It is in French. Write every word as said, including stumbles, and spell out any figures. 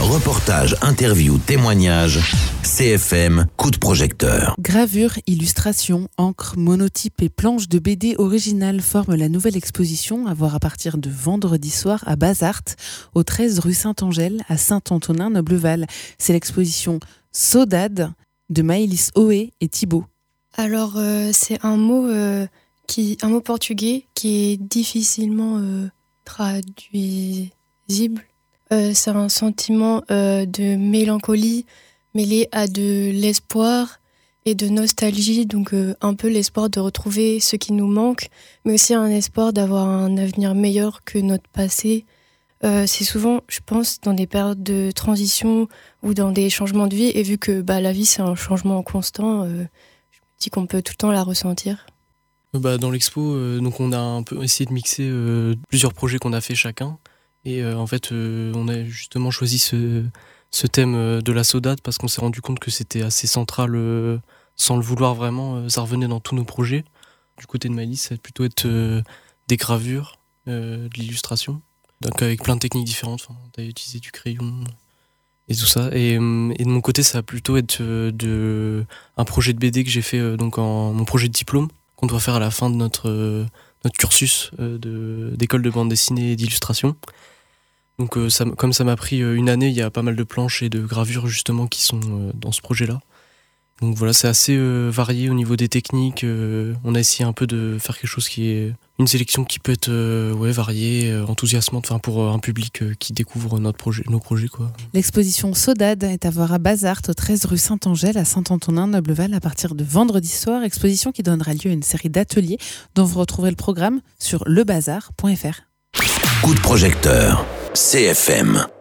Reportages, interviews, témoignages. C F M, coup de projecteur. Gravure, illustrations, encre, monotype et planches de B D originales forment la nouvelle exposition à voir à partir de vendredi soir à Bazart, au treize rue Saint-Angèle, à Saint-Antonin-Nobleval. C'est l'exposition Saudade de Maëlys Oé et Thibaut. Alors, euh, c'est un mot, euh, qui, un mot portugais qui est difficilement euh, traduisible. Euh, c'est un sentiment euh, de mélancolie mêlé à de l'espoir et de nostalgie, donc euh, un peu l'espoir de retrouver ce qui nous manque, mais aussi un espoir d'avoir un avenir meilleur que notre passé. Euh, c'est souvent, je pense, dans des périodes de transition ou dans des changements de vie, et vu que bah, la vie c'est un changement constant, euh, je me dis qu'on peut tout le temps la ressentir. Bah, dans l'expo, euh, donc on a un peu essayé de mixer euh, plusieurs projets qu'on a fait chacun, et euh, en fait euh, on a justement choisi ce, ce thème euh, de la saudade parce qu'on s'est rendu compte que c'était assez central, euh, sans le vouloir vraiment, euh, ça revenait dans tous nos projets. Du côté de Maëlys, ça va plutôt être euh, des gravures, euh, de l'illustration, donc avec plein de techniques différentes. Enfin, t'as utilisé du crayon et tout ça, et, et de mon côté ça va plutôt être euh, de, un projet de B D que j'ai fait, euh, donc en mon projet de diplôme qu'on doit faire à la fin de notre, euh, notre cursus euh, de, d'école de bande dessinée et d'illustration. Donc euh, ça, comme ça m'a pris euh, une année, il y a pas mal de planches et de gravures justement qui sont euh, dans ce projet-là. Donc voilà, c'est assez euh, varié au niveau des techniques. Euh, on a essayé un peu de faire quelque chose qui est une sélection qui peut être euh, ouais, variée, euh, enthousiasmante, enfin pour euh, un public euh, qui découvre notre projet, nos projets, quoi. L'exposition Saudade est à voir à Bazart, au treize rue Saint-Angèle, à Saint-Antonin-Nobleval, à partir de vendredi soir. Exposition qui donnera lieu à une série d'ateliers dont vous retrouverez le programme sur lebazar point f r. Coup de projecteur. C F M.